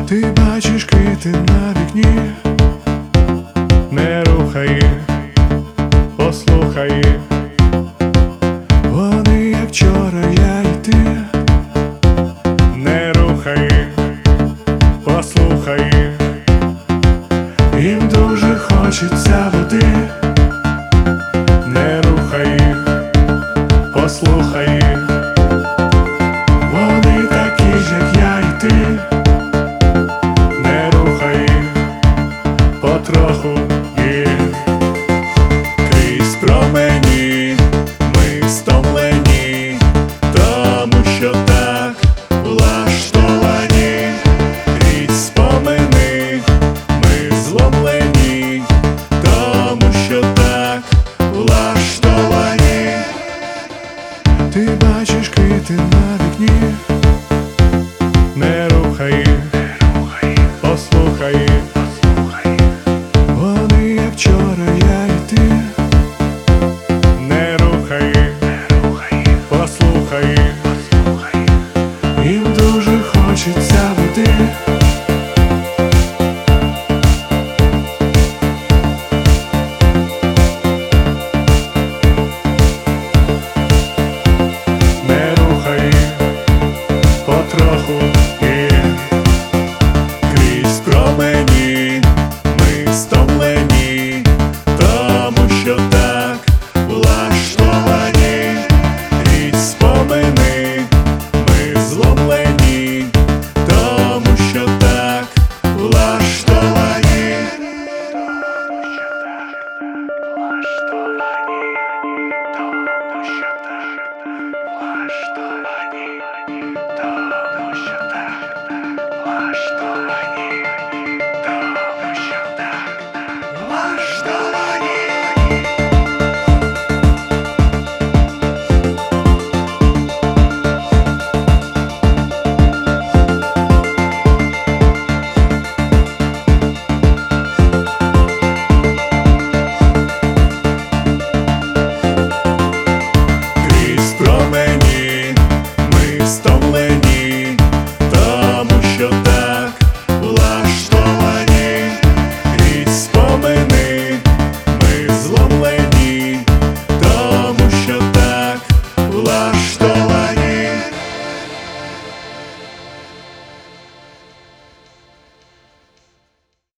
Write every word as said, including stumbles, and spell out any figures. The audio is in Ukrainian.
Ти бачиш квіти на вікні, не рухай їх, послухай їх. Вони як вчора, я і ти. Не рухай їх, послухай їх. Їм дуже хочеться води. Не рухай їх, послухай їх. Вони такі ж, як я і ти. Не рухай їх, потроху їх. Крізь промені ми стомлені, тому що так влаштовані. Крізь спомини ми зломлені, тому що так влаштовані. Ти бачиш квіти на вікні, не рухай їх, послухай їх. Вони як вчора, я і ти. Не рухай їх, послухай їх. Їм дуже хочеться води. Не рухай їх, потроху їх. Крізь промені ми стомлені, тому що так влаштовані. Крізь спомини ми зломлені, тому що так влаштовані. Тому що так влаштовані. Тому що так влаштовані. Тому що так влаштовані. Тому що так влаштовані. Крізь промені ми стомлені.